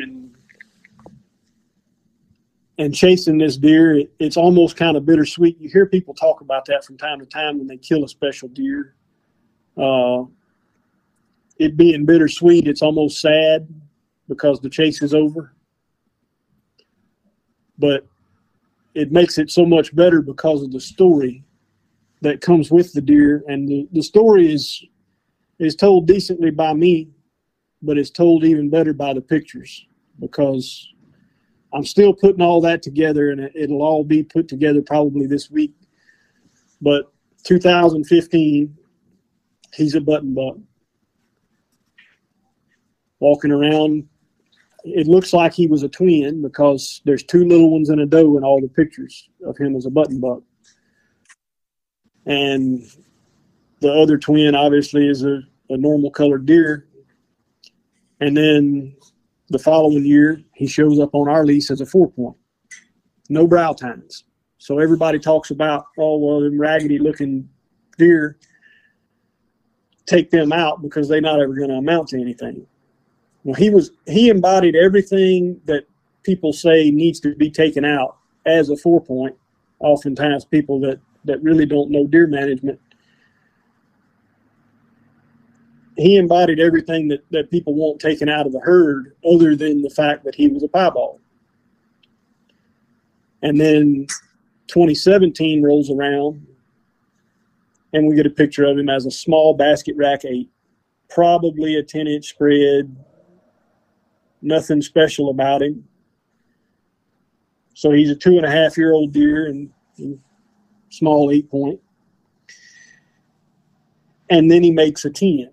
and chasing this deer, it's almost kind of bittersweet. You hear people talk about that from time to time when they kill a special deer. It being bittersweet, it's almost sad because the chase is over. But it makes it so much better because of the story that comes with the deer. And the story is told decently by me, but it's told even better by the pictures, because I'm still putting all that together, and it'll all be put together probably this week. But 2015, he's a button buck. Walking around, it looks like he was a twin because there's two little ones and a doe in all the pictures of him as a button buck. And the other twin obviously is a normal colored deer. And then the following year, he shows up on our lease as a 4-point. No brow tines. So everybody talks about, oh, well, them raggedy looking deer, take them out because they're not ever going to amount to anything. Well, he embodied everything that people say needs to be taken out as a 4-point. Oftentimes people that really don't know deer management, he embodied everything that people want taken out of the herd, other than the fact that he was a piebald. And then 2017 rolls around, and we get a picture of him as a small basket rack 8, probably a 10-inch spread, nothing special about him. So he's a 2.5-year-old deer and small 8-point. And then he makes a 10.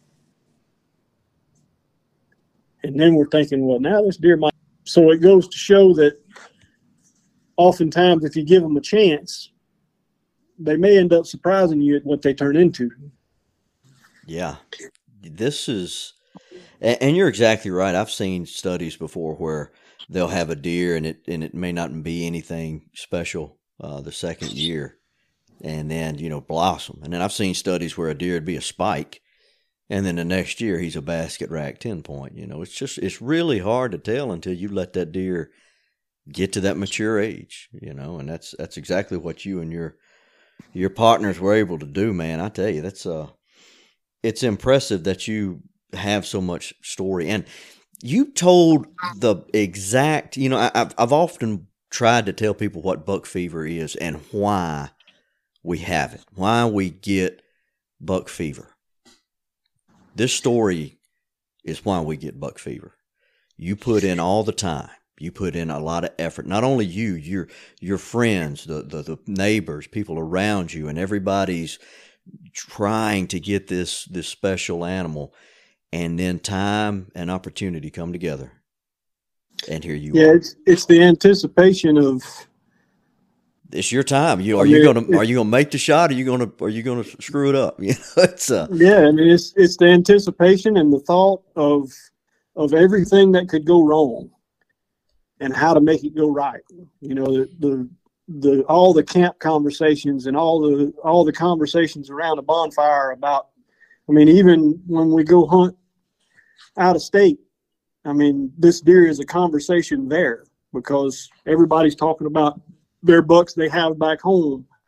And then we're thinking, well, now this deer might. So it goes to show that oftentimes if you give them a chance, they may end up surprising you at what they turn into. Yeah. This is, and you're exactly right. I've seen studies before where they'll have a deer and it may not be anything special the second year, and then, blossom. And then I've seen studies where a deer would be a spike, and then the next year he's a basket rack 10-point. It's really hard to tell until you let that deer get to that mature age, and that's exactly what you and your partners were able to do, man. I tell you, it's impressive that you have so much story, and you told the exact, I've often tried to tell people what buck fever is and why we have it, why we get buck fever. This story is why we get buck fever. You put in all the time. You put in a lot of effort. Not only you, your friends, the neighbors, people around you, and everybody's trying to get this special animal, and then time and opportunity come together. And here you are. Yeah, it's the anticipation of. It's your time. Are you gonna make the shot? Or are you gonna screw it up? It's yeah. I mean, it's the anticipation and the thought of everything that could go wrong, and how to make it go right. The all the camp conversations and all the conversations around a bonfire about. I mean, even when we go hunt out of state, I mean, this deer is a conversation there because everybody's talking about their bucks they have back home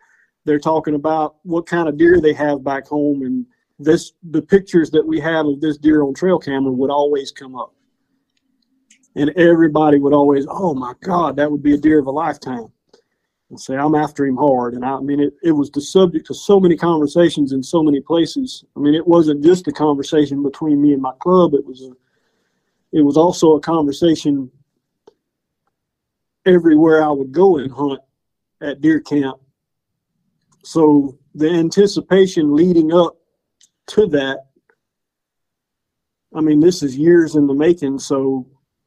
they're talking about what kind of deer they have back home, and the pictures that we have of this deer on trail camera would always come up. And everybody would always, oh my God, that would be a deer of a lifetime. And say, I'm after him hard. And I mean, it was the subject of so many conversations in so many places. I mean, it wasn't just a conversation between me and my club. It was also a conversation everywhere I would go and hunt at deer camp. So the anticipation leading up to that, I mean, this is years in the making. So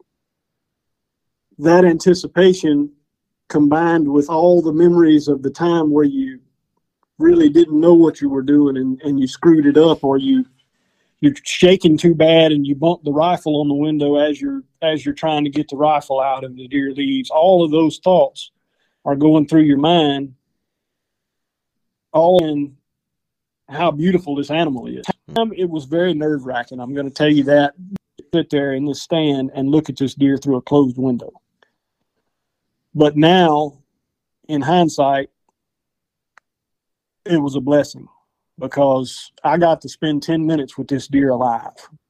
that anticipation combined with all the memories of the time where you really didn't know what you were doing and you screwed it up, or you're shaking too bad and you bump the rifle on the window as you're trying to get the rifle out and the deer leaves. All of those thoughts are going through your mind, all in how beautiful this animal is. It was very nerve-wracking. I'm going to tell you that. Sit there in the stand and look at this deer through a closed window. But now, in hindsight, it was a blessing because I got to spend 10 minutes with this deer alive,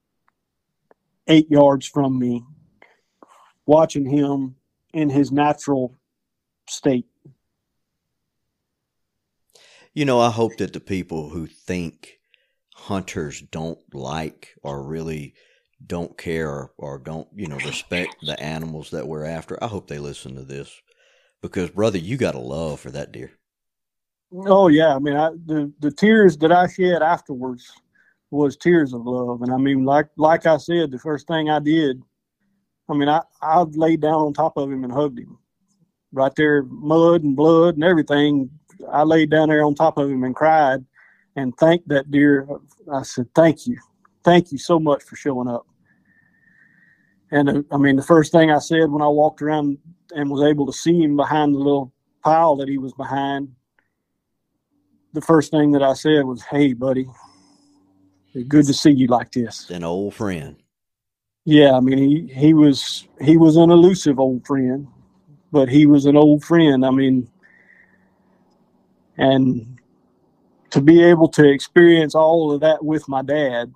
8 yards from me, watching him in his natural state. You know, I hope that the people who think hunters don't like or really don't care or don't, respect the animals that we're after, I hope they listen to this, because brother, you got a love for that deer. Oh yeah. I mean, the tears that I shed afterwards was tears of love. And I mean, like I said, the first thing I did, I mean, I laid down on top of him and hugged him right there, mud and blood and everything. I laid down there on top of him and cried and thanked that deer. I said, thank you so much for showing up. And I mean, the first thing I said when I walked around and was able to see him behind the little pile that he was behind, the first thing that I said was, hey, buddy, it's good to see you like this. An old friend. Yeah, I mean, he was an elusive old friend, but he was an old friend. I mean, and to be able to experience all of that with my dad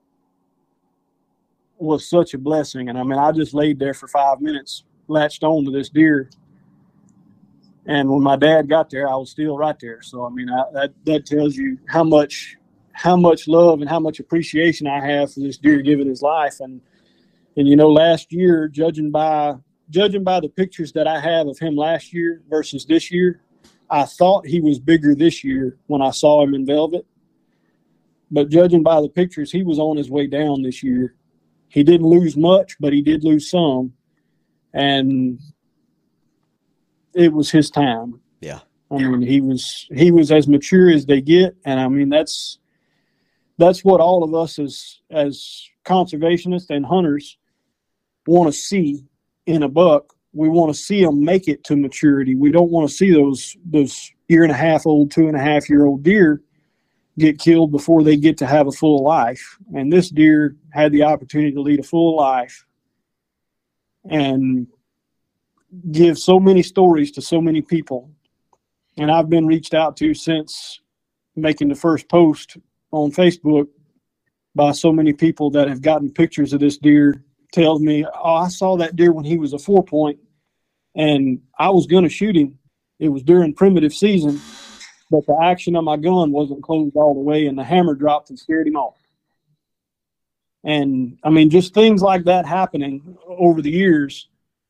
was such a blessing. And I mean, I just laid there for 5 minutes, latched on to this deer. And when my dad got there, I was still right there. So, I mean, that tells you how much love and how much appreciation I have for this deer giving his life. And last year, judging by the pictures that I have of him last year versus this year, I thought he was bigger this year when I saw him in velvet. But judging by the pictures, he was on his way down this year. He didn't lose much, but he did lose some. And it was his time. Yeah. I mean, he was as mature as they get. And I mean, that's what all of us as conservationists and hunters want to see in a buck. We want to see them make it to maturity. We don't want to see those 1.5-year-old, 2.5-year-old deer get killed before they get to have a full life. And this deer had the opportunity to lead a full life and give so many stories to so many people. And I've been reached out to since making the first post on Facebook by so many people that have gotten pictures of this deer. Tells me, oh, I saw that deer when he was a 4-point and I was going to shoot him. It was during primitive season, but the action of my gun wasn't closed all the way and the hammer dropped and scared him off. And I mean, just things like that happening over the years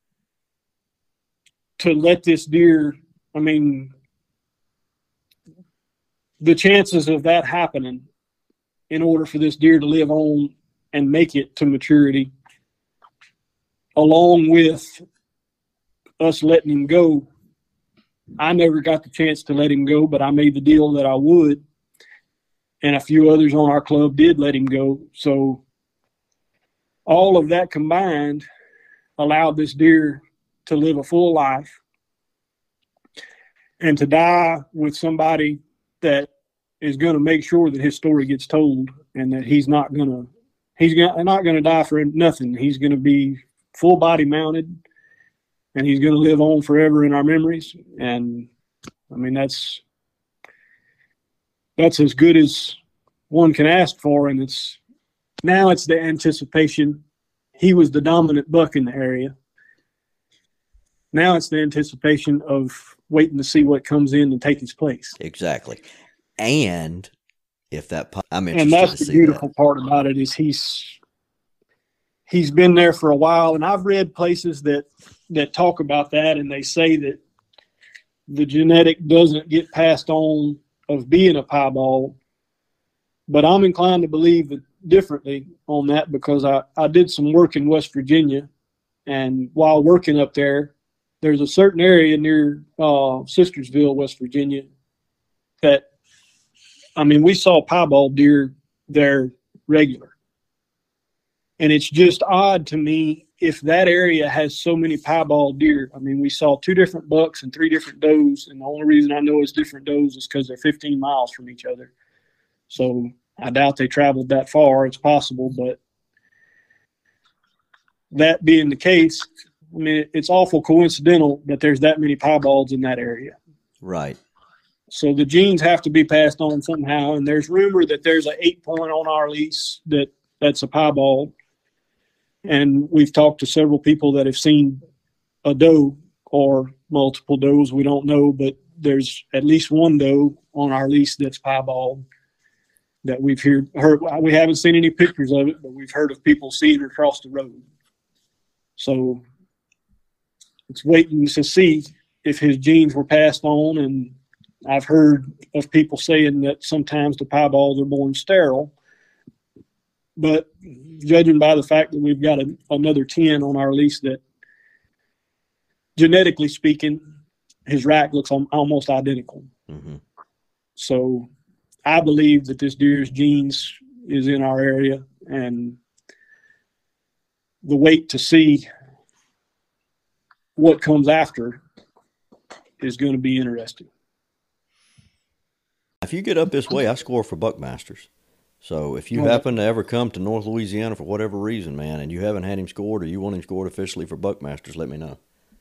to let this deer, I mean, the chances of that happening in order for this deer to live on and make it to maturity, along with us letting him go. I never got the chance to let him go, but I made the deal that I would. And a few others on our club did let him go. So all of that combined allowed this deer to live a full life and to die with somebody that is going to make sure that his story gets told and that he's not going to die for nothing. He's going to be full body mounted, and he's going to live on forever in our memories. And I mean, that's as good as one can ask for. And now it's the anticipation. He was the dominant buck in the area. Now it's the anticipation of waiting to see what comes in and take his place. Exactly. And if that, I'm And interested that's to the see beautiful that. part about it is he's been there for a while. And I've read places that talk about that, and they say that the genetic doesn't get passed on of being a piebald. But I'm inclined to believe differently on that, because I did some work in West Virginia, and while working up there, there's a certain area near Sistersville, West Virginia, that, I mean, we saw piebald deer there regular. And it's just odd to me if that area has so many piebald deer. I mean, we saw 2 different bucks and 3 different does, and the only reason I know it's different does is because they're 15 miles from each other. So I doubt they traveled that far. It's possible, but that being the case, I mean, it's awful coincidental that there's that many piebalds in that area. Right. So the genes have to be passed on somehow, and there's rumor that there's an 8-point on our lease that's a piebald. And we've talked to several people that have seen a doe or multiple does. We don't know, but there's at least one doe on our lease that's piebald that we've heard. We haven't seen any pictures of it, but we've heard of people seeing her across the road. So it's waiting to see if his genes were passed on. And I've heard of people saying that sometimes the piebalds are born sterile. But judging by the fact that we've got another 10 on our lease that, genetically speaking, his rack looks almost identical. Mm-hmm. So I believe that this deer's genes is in our area, and the wait to see what comes after is going to be interesting. If you get up this way, I score for Buckmasters. So if you happen to ever come to North Louisiana for whatever reason, man, and you haven't had him scored or you want him scored officially for Buckmasters, let me know.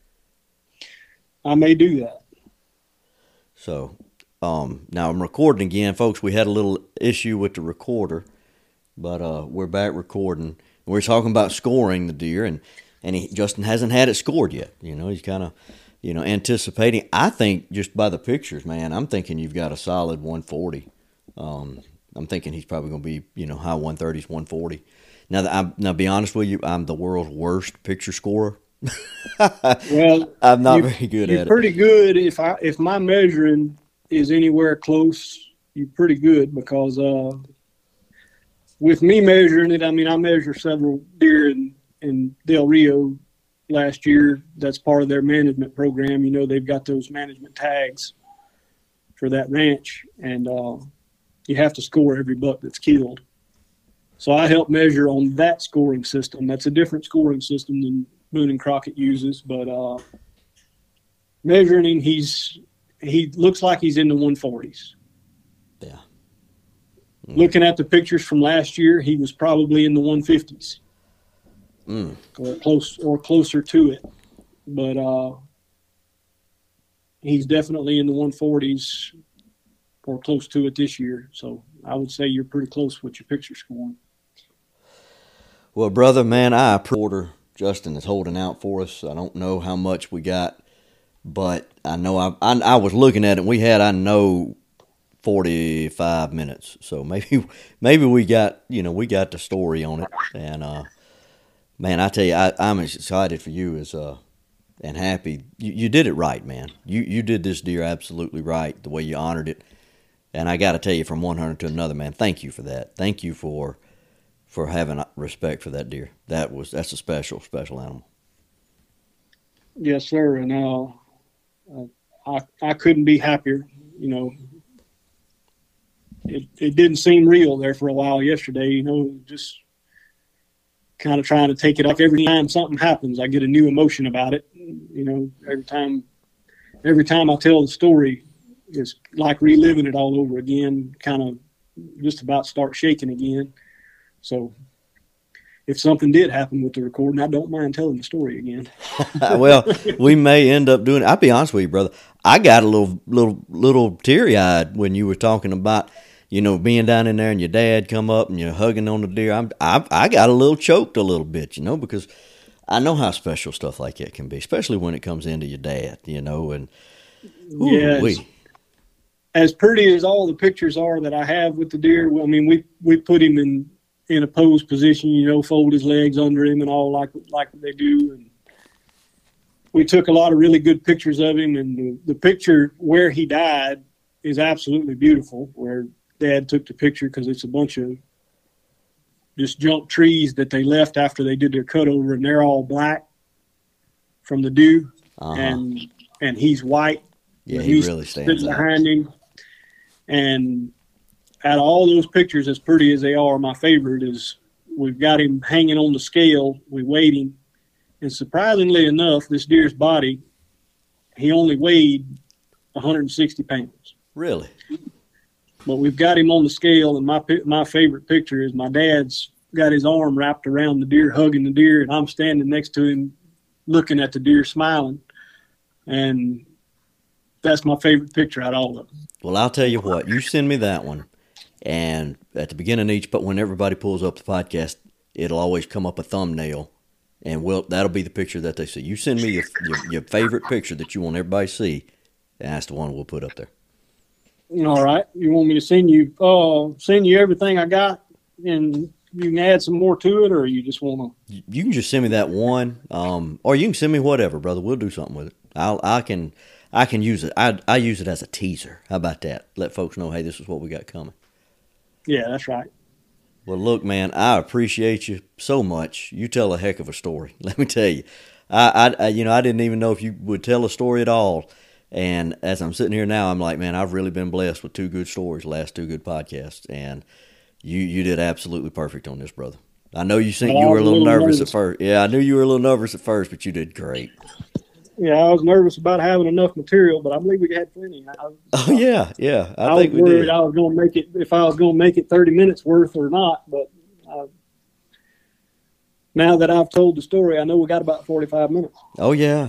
I may do that. So now I'm recording again. Folks, we had a little issue with the recorder, but we're back recording. We're talking about scoring the deer, and Justin hasn't had it scored yet. You know, he's kind of, anticipating. I think just by the pictures, man, I'm thinking you've got a solid 140. I'm thinking he's probably going to be, high 130s, 140. Now, be honest with you, I'm the world's worst picture scorer. Well, I'm not very good at it. You're pretty good. If my measuring is anywhere close, you're pretty good, because with me measuring it, I mean, I measure several deer in Del Rio last year. That's part of their management program. They've got those management tags for that ranch, and you have to score every buck that's killed. So I help measure on that scoring system. That's a different scoring system than Boone and Crockett uses, but measuring him, he looks like he's in the 140s. Yeah. Mm. Looking at the pictures from last year, he was probably in the 150s. Or closer to it. But he's definitely in the 140s or close to it this year. So I would say you're pretty close with your picture scoring. Well, brother, man, I appreciate Justin is holding out for us. I don't know how much we got, but I know I was looking at it. We had, 45 minutes. So maybe we got, we got the story on it. And, man, I tell you, I'm as excited for you as and happy. You did it right, man. You did this deer absolutely right, the way you honored it. And I got to tell you, from one hunter to another, man, thank you for that. Thank you for having respect for that deer. That's a special animal. Yes, sir. And I couldn't be happier. It didn't seem real there for a while yesterday. Just kind of trying to take it up. Every time something happens, I get a new emotion about it. Every time I tell the story, it's like reliving it all over again, kind of just about start shaking again. So if something did happen with the recording, I don't mind telling the story again. Well, we may end up doing it. I'll be honest with you, brother. I got a little teary-eyed when you were talking about, being down in there and your dad come up and you're hugging on the deer. I got a little choked a little bit, because I know how special stuff like that can be, especially when it comes into your dad, and yes. As pretty as all the pictures are that I have with the deer, I mean, we put him in a pose position, fold his legs under him and all like they do. And we took a lot of really good pictures of him. And the picture where he died is absolutely beautiful, where Dad took the picture, because it's a bunch of just junk trees that they left after they did their cutover, and they're all black from the dew. And he's white. Yeah, he really stands out behind him. And out of all those pictures, as pretty as they are, my favorite is we've got him hanging on the scale. We weighed him. And surprisingly enough, this deer's body, he only weighed 160 pounds. Really? But we've got him on the scale, and my favorite picture is my dad's got his arm wrapped around the deer, hugging the deer, and I'm standing next to him looking at the deer, smiling. And that's my favorite picture out of all of them. Well, I'll tell you what. You send me that one, and at the beginning of but when everybody pulls up the podcast, it'll always come up a thumbnail, and that'll be the picture that they see. You send me your favorite picture that you want everybody to see, and that's the one we'll put up there. All right. You want me to send you everything I got, and you can add some more to it, or you just want to? You can just send me that one, or you can send me whatever, brother. We'll do something with it. I can use it. I use it as a teaser. How about that? Let folks know, hey, this is what we got coming. Yeah, that's right. Well, look, man, I appreciate you so much. You tell a heck of a story. Let me tell you. I didn't even know if you would tell a story at all. And as I'm sitting here now, I'm like, man, I've really been blessed with two good stories, last two good podcasts. And you did absolutely perfect on this, brother. I know you were a little nervous at first. Yeah, I knew you were a little nervous at first, but you did great. Yeah, I was nervous about having enough material, but I believe we had plenty. I think we worried did. I was going to make it, if I was going to make it 30 minutes worth or not. But now that I've told the story, I know we got about 45 minutes. Oh, yeah.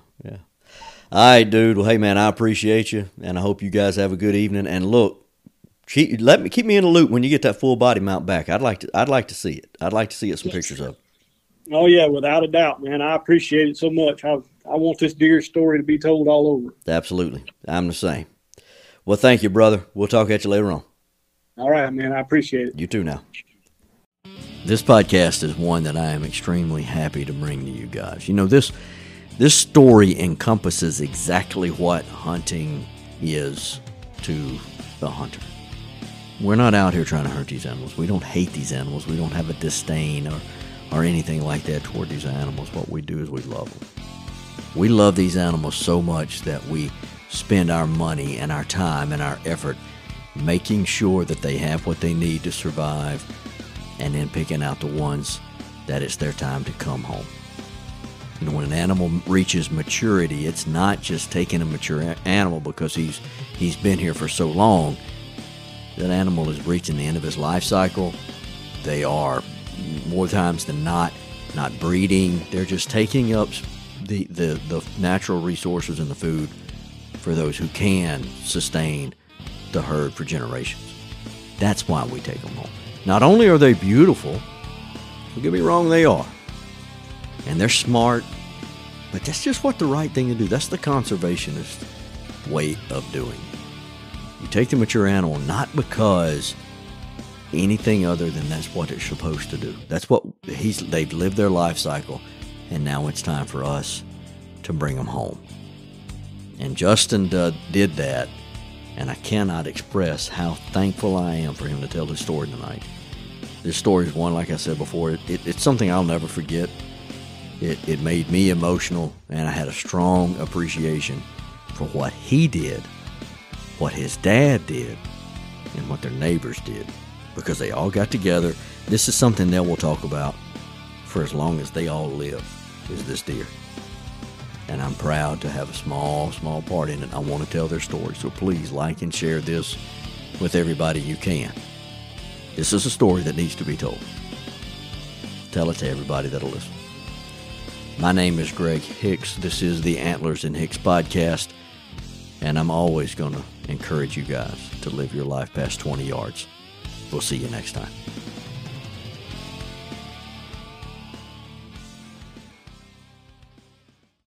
All right, dude. Well, hey, man, I appreciate you, and I hope you guys have a good evening. And look, keep me in the loop when you get that full body mount back. I'd like to see it. I'd like to see some pictures of it. Oh, yeah, without a doubt, man. I appreciate it so much. I want this deer story to be told all over. Absolutely. I'm the same. Well, thank you, brother. We'll talk at you later on. All right, man. I appreciate it. You too now. This podcast is one that I am extremely happy to bring to you guys. This story encompasses exactly what hunting is to the hunter. We're not out here trying to hurt these animals. We don't hate these animals. We don't have a disdain or anything like that toward these animals. What we do is we love them. We love these animals so much that we spend our money and our time and our effort making sure that they have what they need to survive, and then picking out the ones that it's their time to come home. When an animal reaches maturity, it's not just taking a mature animal because he's been here for so long. That animal is reaching the end of his life cycle. They are, more times than not breeding. They're just taking up the natural resources and the food for those who can sustain the herd for generations. That's why we take them home. Not only are they beautiful, don't get me wrong, they are. And they're smart, but that's just what the right thing to do. That's the conservationist way of doing it. You take the mature animal not because anything other than that's what it's supposed to do. That's what they've lived their life cycle, and now it's time for us to bring them home. And Justin did that, and I cannot express how thankful I am for him to tell this story tonight. This story is one, like I said before, it's something I'll never forget. It made me emotional, and I had a strong appreciation for what he did, what his dad did, and what their neighbors did, because they all got together. This is something they will talk about for as long as they all live, is this deer. And I'm proud to have a small part in it. I want to tell their story, so please like and share this with everybody you can. This is a story that needs to be told. Tell it to everybody that'll listen. My name is Greg Hicks. This is the Antlers and Hicks podcast, and I'm always going to encourage you guys to live your life past 20 yards. We'll see you next time.